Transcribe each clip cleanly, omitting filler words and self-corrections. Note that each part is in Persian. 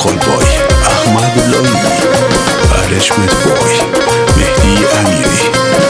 خالبای، احمد لایی، ارشمت بای، مهدی امیری.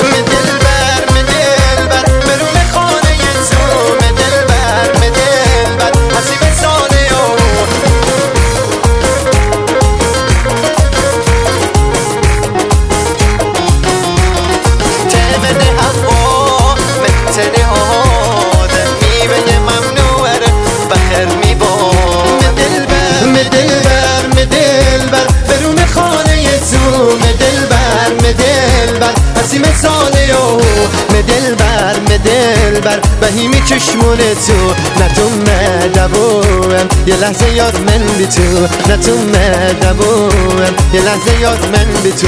دلبر بهیمی چشمون تو نتون دبوم یه لحظه یاد من بی تو نتون دبوم یه لحظه یاد من بی تو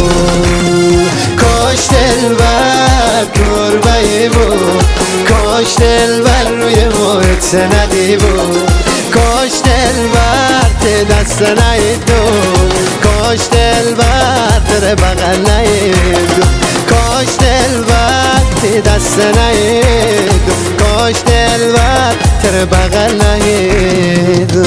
کاش دلبر کربه بود کاش دلبر روی موت ندی بود کاش دلبر ته دست نیدو کاش دلبر تر بغل نیدو کاش دلبر ته دست نیدو کاش دلبر تر بغل نیدو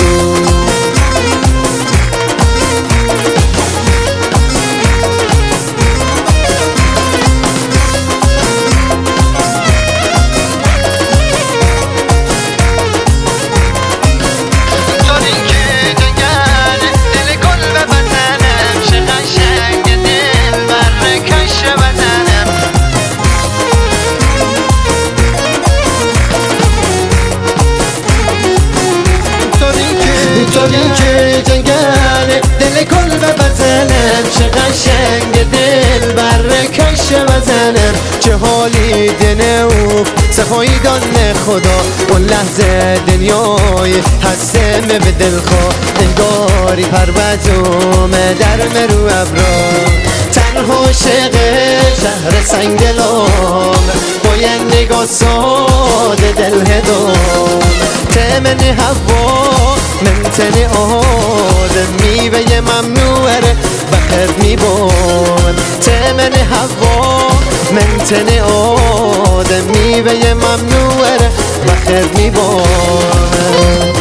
توی که جنگل دل کل به بزنم چه قشنگ دل برکش بزنم چه حالی دنه و صفایی دانه خدا اون لحظه دنیای هستم به دلخواه انگاری پروازم در مرو ابرا تنها عاشق شهر سنگلام با یه نگاه ساده دل هدام تمن هوا من تنی آدم میوه ممنوعه بخیر میبون تمن هوا من تنی آدم میوه ممنوعه بخیر میبون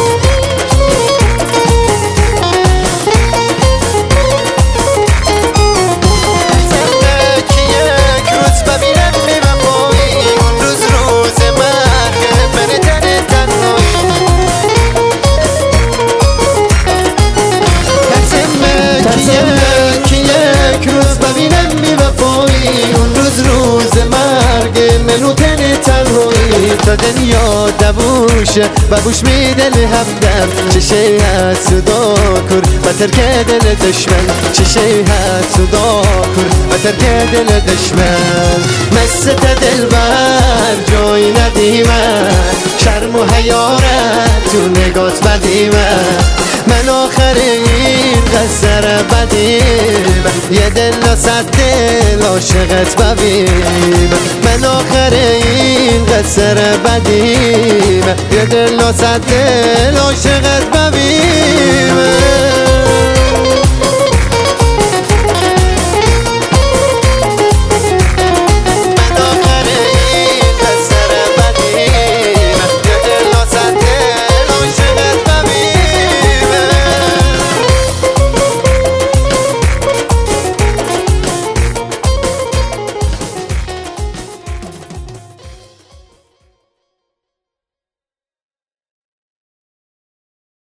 تا دنیا دبوشه ببوش می دل هفتم چشه هست صدا کر و ترک دل دشمن چشه هست صدا کر و ترک دل دشمن مست دل بر جای ندیمن شرم و حیارت تو نگات بدیمن من آخر این قصر بدیم یه دل نصد دل عاشقت ببیم من آخر این قصر بدیم یه دل نصد دل عاشقت ببیم